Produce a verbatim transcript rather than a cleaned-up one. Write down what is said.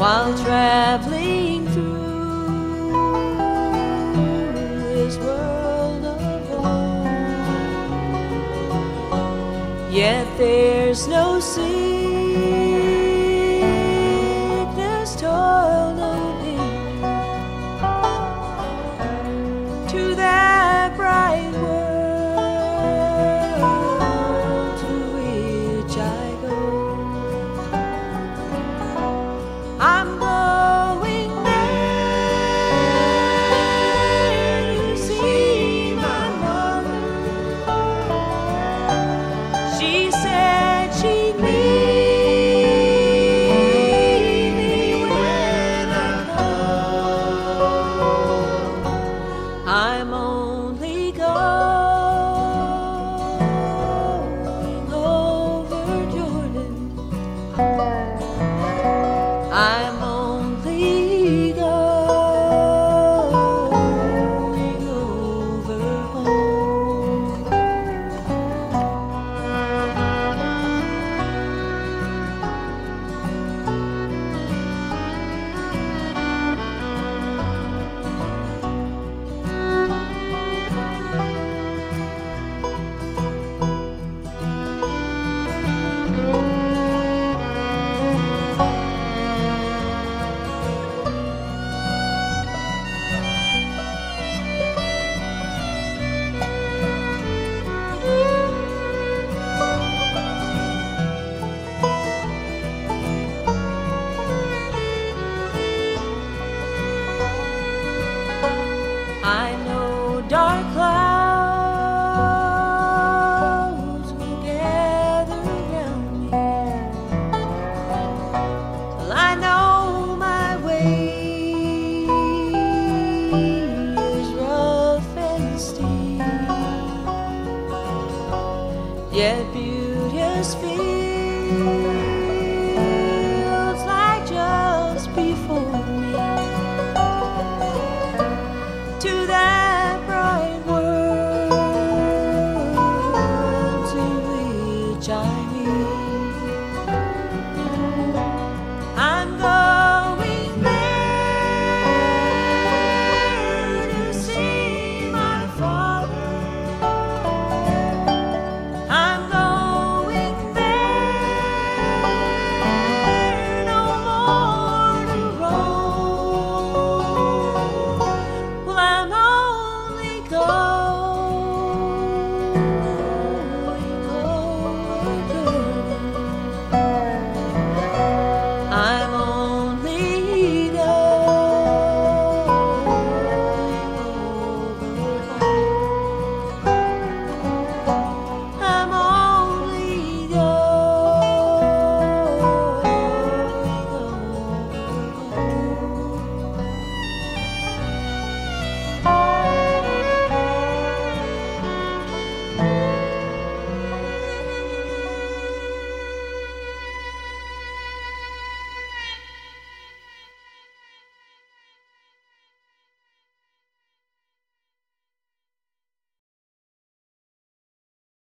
while traveling through this world of home. Yet there's no sickness, toil, no pain to that bright world to which I go. I'm going there to see my mother. She said she'd meet me when I come. I'm only going over Jordan. I'm only going over home. I know dark clouds will gather around me, till I know my way is rough and steep. Yet beauteous fear